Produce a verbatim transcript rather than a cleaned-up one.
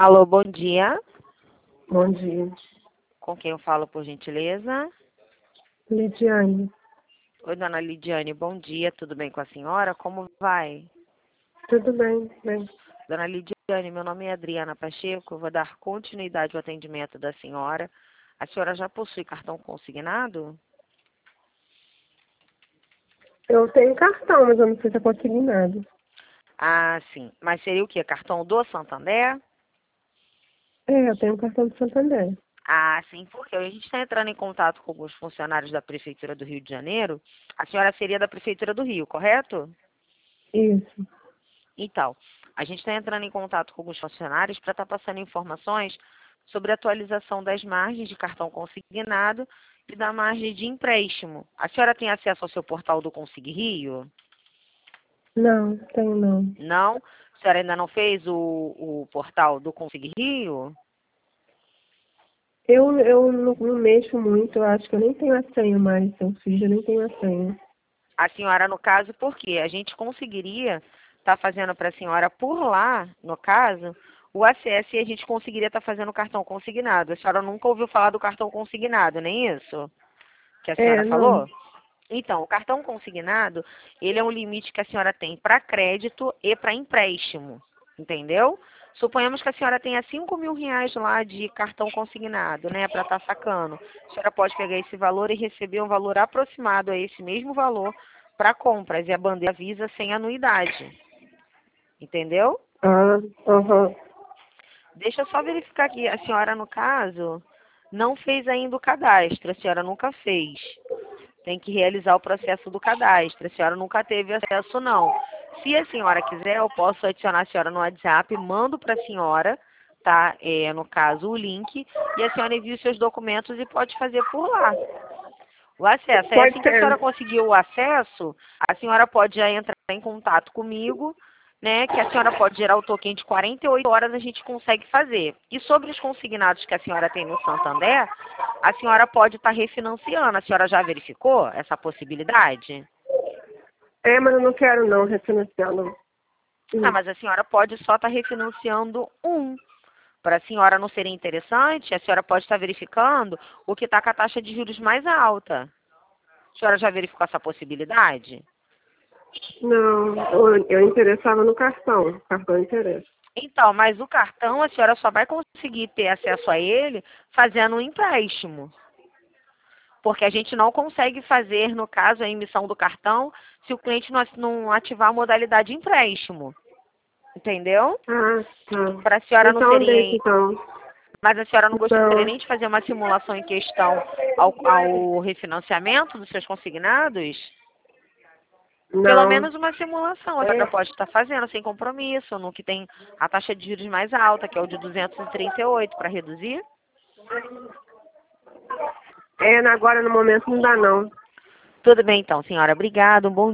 Alô, bom dia. Bom dia. Com quem eu falo, por gentileza? Lidiane. Oi, dona Lidiane, bom dia. Tudo bem com a senhora? Como vai? Tudo bem, bem. Dona Lidiane, meu nome é Adriana Pacheco. Eu vou dar continuidade ao atendimento da senhora. A senhora já possui cartão consignado? Eu tenho cartão, mas eu não sei se eu consegui nada. Ah, sim. Mas seria o quê? Cartão do Santander? É, eu tenho cartão do Santander. Ah, sim, porque a gente está entrando em contato com alguns funcionários da Prefeitura do Rio de Janeiro. A senhora seria da Prefeitura do Rio, correto? Isso. Então, a gente está entrando em contato com alguns funcionários para estar passando informações sobre a atualização das margens de cartão consignado e da margem de empréstimo. A senhora tem acesso ao seu portal do Consigue Rio? Não, tenho não. Não? A senhora ainda não fez o, o portal do Consigue Rio? Eu, eu não, não mexo muito, eu acho que eu nem tenho a senha mais. Se eu fiz, eu nem tenho a senha. A senhora, no caso, por quê? A gente conseguiria estar fazendo para a senhora por lá, no caso, o acesso e a gente conseguiria estar fazendo o cartão consignado. A senhora nunca ouviu falar do cartão consignado, nem isso que a senhora É, não. falou? Então, o cartão consignado, ele é um limite que a senhora tem para crédito e para empréstimo, entendeu? Suponhamos que a senhora tenha cinco mil reais lá de cartão consignado, né, para estar sacando. A senhora pode pegar esse valor e receber um valor aproximado a esse mesmo valor para compras e a bandeira Visa sem anuidade, entendeu? Ah, aham. Deixa eu só verificar aqui. A senhora, no caso, não fez ainda o cadastro, a senhora nunca fez. Tem que realizar o processo do cadastro. A senhora nunca teve acesso, não. Se a senhora quiser, eu posso adicionar a senhora no WhatsApp, mando para a senhora, tá? É, no caso, o link, e a senhora envia os seus documentos e pode fazer por lá. O acesso. Aí Pode assim que a senhora ser. conseguir o acesso, a senhora pode já entrar em contato comigo, né? Que a senhora pode gerar o token de quarenta e oito horas, a gente consegue fazer. E sobre os consignados que a senhora tem no Santander, a senhora pode estar refinanciando. A senhora já verificou essa possibilidade? É, mas eu não quero não refinanciar, não. Ah, Hum. mas a senhora pode só estar refinanciando um. Para a senhora não ser interessante, a senhora pode estar verificando o que está com a taxa de juros mais alta. A senhora já verificou essa possibilidade? Não, eu, eu interessava no cartão. O cartão interessa. Então, mas o cartão a senhora só vai conseguir ter acesso a ele fazendo um empréstimo. Porque a gente não consegue fazer, no caso, a emissão do cartão se o cliente não não ativar a modalidade empréstimo. Entendeu? Ah, tá. Para a senhora não Então deixa, seria. então. Mas a senhora não gostaria Então, nem de fazer uma simulação em questão ao, ao refinanciamento dos seus consignados? Pelo não. menos uma simulação, a senhora É, pode estar fazendo sem compromisso, no que tem a taxa de juros mais alta, que é o de duzentos e trinta e oito, para reduzir. é, agora no momento não dá não. Tudo bem então, senhora. Obrigada. Um bom